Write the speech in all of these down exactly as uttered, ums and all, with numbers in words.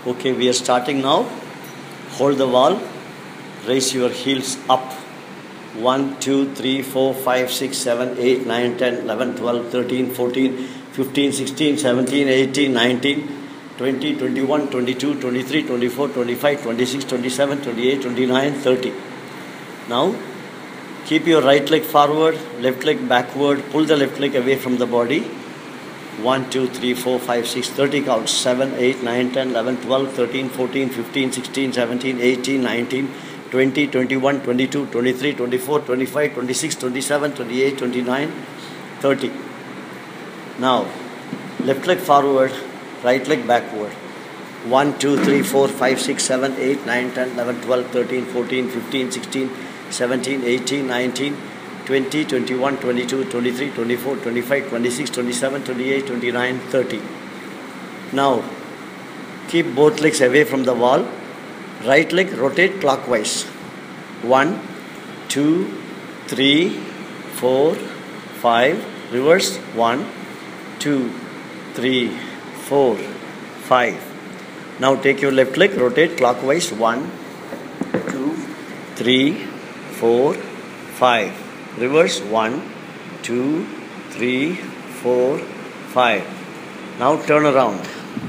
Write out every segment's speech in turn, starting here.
Okay, we are starting now. Hold the wall. Raise your heels up. one, two, three, four, five, six, seven, eight, nine, ten, eleven, twelve, thirteen, fourteen, fifteen, sixteen, seventeen, eighteen, nineteen, twenty, twenty-one, twenty-two, twenty-three, twenty-four, twenty-five, twenty-six, twenty-seven, twenty-eight, twenty-nine, thirty. Now, keep your right leg forward, left leg backward. Pull the left leg away from the body. one, two, three, four, five, six, thirty counts. seven, eight, nine, ten, eleven, twelve, thirteen, fourteen, fifteen, sixteen, seventeen, eighteen, nineteen, twenty, twenty-one, twenty-two, twenty-three, twenty-four, twenty-five, twenty-six, twenty-seven, twenty-eight, twenty-nine, thirty. Now, left leg forward, right leg backward. one, two, three, four, five, six, seven, eight, nine, ten, eleven, twelve, thirteen, fourteen, fifteen, sixteen, seventeen, eighteen, nineteen, twenty, twenty-one, twenty-two, twenty-three, twenty-four, twenty-five, twenty-six, twenty-seven, twenty-eight, twenty-nine, thirty. Now, keep both legs away from the wall. Right leg rotate clockwise. one, two, three, four, five. Reverse. one, two, three, four, five. Now take your left leg, rotate clockwise. one, two, three, four, five. Reverse. one, two, three, four, five. Now turn around.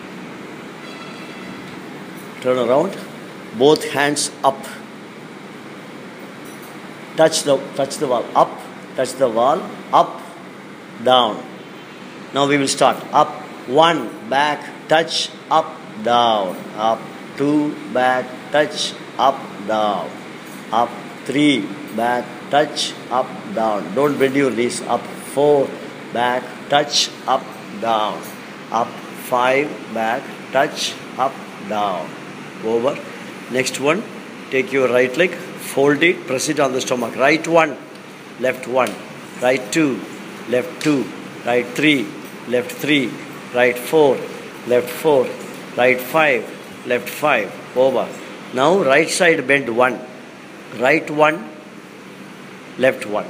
Turn around. Both hands up. Touch the touch the wall. Up. Touch the wall. Up. Down. Now we will start. Up. One. Back. Touch. Up. Down. Up. Two. Back. Touch. Up. Down. Up. Three. Back. Touch. Up. Down. Don't bend your knees. Up. Four. Back. Touch. Up. Down. Up. Five. Back. Touch. Up. Down. Over. Next one. Take your right leg. Fold it. Press it on the stomach. Right one. Left one. Right two. Left two. Right three. Left three. Right four. Left four. Right five. Left five. Over. Now right side bend one. Right one. Left one.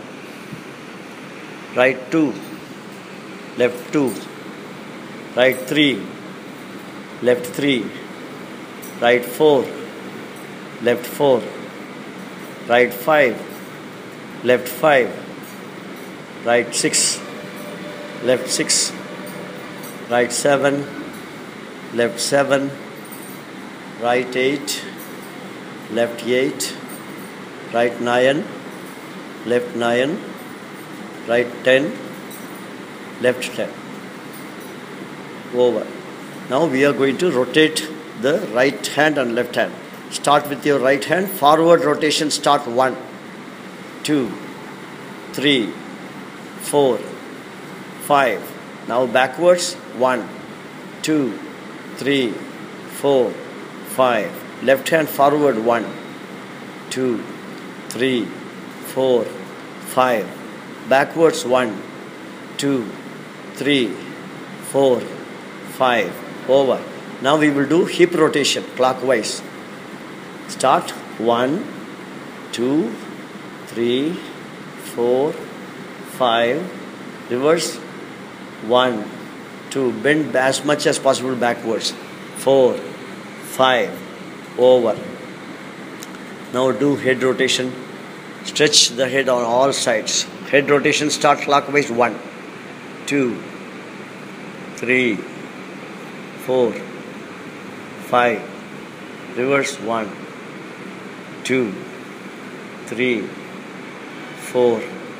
Right two. Left two. Right three. Left three. Right four. Left four. Right five. Left five. Right six. Left six. Right seven. Left seven. Right eight. Left eight. Right nine. Left nine. Right ten. Left ten. Over. Now we are going to rotate the right hand and left hand. Start with your right hand. Forward rotation. Start one, two, three, four, five. Now backwards. One, two, three, four, five. Left hand forward. One, two, three, four, five. Backwards. One, two, three, four, five. Over. Now we will do hip rotation clockwise. Start. One, two, three, four, five. Reverse. One, two. Bend as much as possible backwards. Four, five. Over. Now do head rotation. Stretch the head on all sides. Head rotation. Start clockwise. One, two, three, four, five. Reverse. One, two, three, four,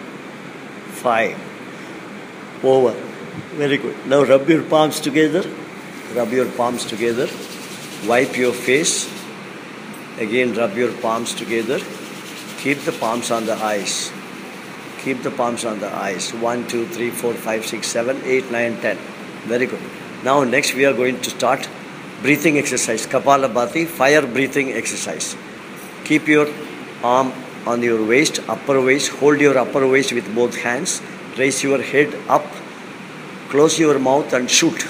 five. Over. Very good. Now rub your palms together. Rub your palms together. Wipe your face. Again rub your palms together. Keep the palms on the eyes. Keep the palms on the eyes. one, two, three, four, five, six, seven, eight, nine, ten. Very good. Now next we are going to start breathing exercise. Kapalabhati, fire breathing exercise. Keep your arm on your waist, upper waist. Hold your upper waist with both hands. Raise your head up. Close your mouth and shoot.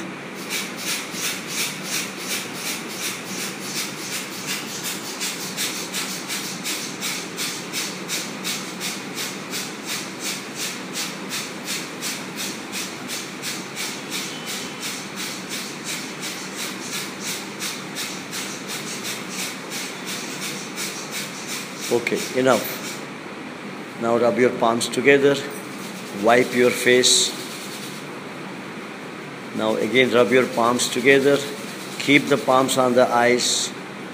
Okay, enough. Now rub your palms together. Wipe your face. Now again rub your palms together. Keep the palms on the eyes.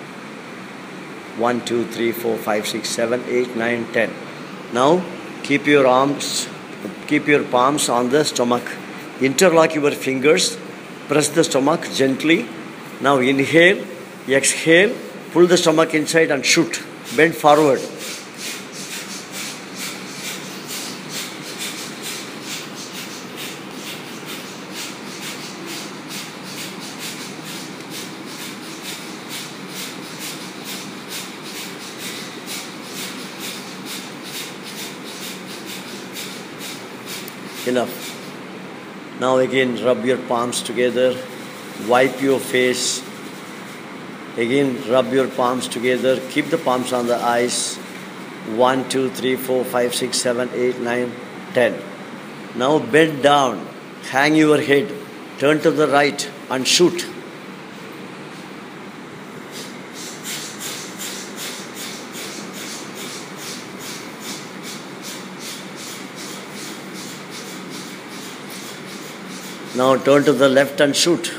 One, two, three, four, five, six, seven, eight, nine, ten. Now keep your arms, keep your palms on the stomach. Interlock your fingers. Press the stomach gently. Now inhale, exhale, pull the stomach inside and shoot. Bend forward. Enough. Now again rub your palms together. Wipe your face. Again rub your palms together. Keep the palms on the eyes. One, two, three, four, five, six, seven, eight, nine, ten. Now bend down. Hang your head. Turn to the right and shoot. Now turn to the left and shoot.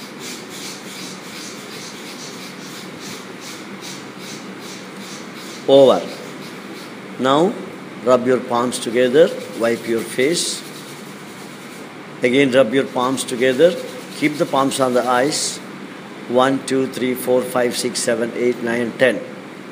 Over. Now rub your palms together. Wipe your face. Again rub your palms together. Keep the palms on the eyes. One, two, three, four, five, six, seven, eight, nine, ten.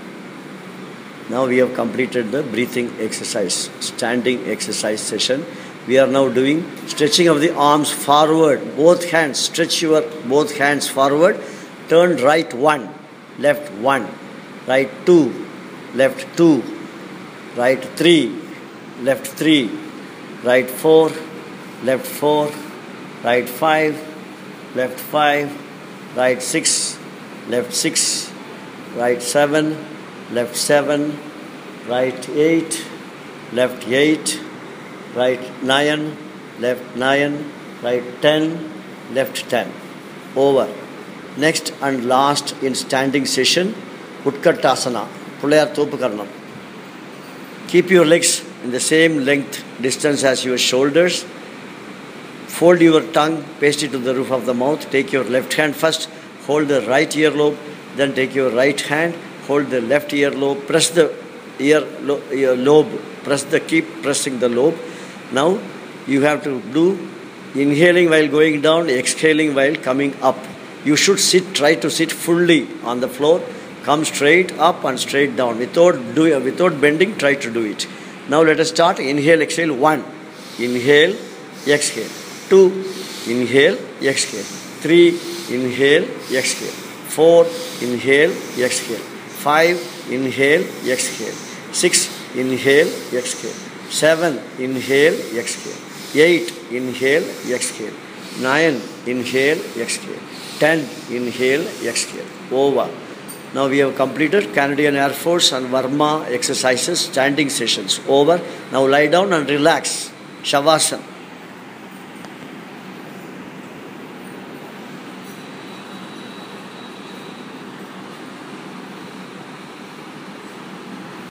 Now we have completed the breathing exercise, standing exercise session. We are now doing stretching of the arms forward. Both hands. Stretch your both hands forward. Turn right one. Left one. Right two. Left two. Right three. Left three. Right four. Left four. Right five. Left five. Right six. Left six. Right seven. Left seven. Right eight. Left eight. Right nine, left nine, right ten, left ten. Over. Next and last in standing session, Utkartasana, Pulayar Topu Karanam. Keep your legs in the same length, distance as your shoulders. Fold your tongue, paste it to the roof of the mouth. Take your left hand first, hold the right earlobe, then take your right hand, hold the left earlobe, press the ear, lo, ear lobe, press the, keep pressing the lobe. Now you have to do inhaling while going down, exhaling while coming up. You should sit, try to sit fully on the floor. Come straight up and straight down. Without, do, without bending, try to do it. Now let us start. Inhale, exhale. One. Inhale, exhale. Two. Inhale, exhale. Three. Inhale, exhale. Four. Inhale, exhale. Five. Inhale, exhale. Six. Inhale, exhale. Seven, inhale, exhale. Eight, inhale, exhale. Nine, inhale, exhale. Ten, inhale, exhale. Over. Now we have completed Canadian Air Force and Varma exercises, standing sessions. Over. Now lie down and relax. Shavasana.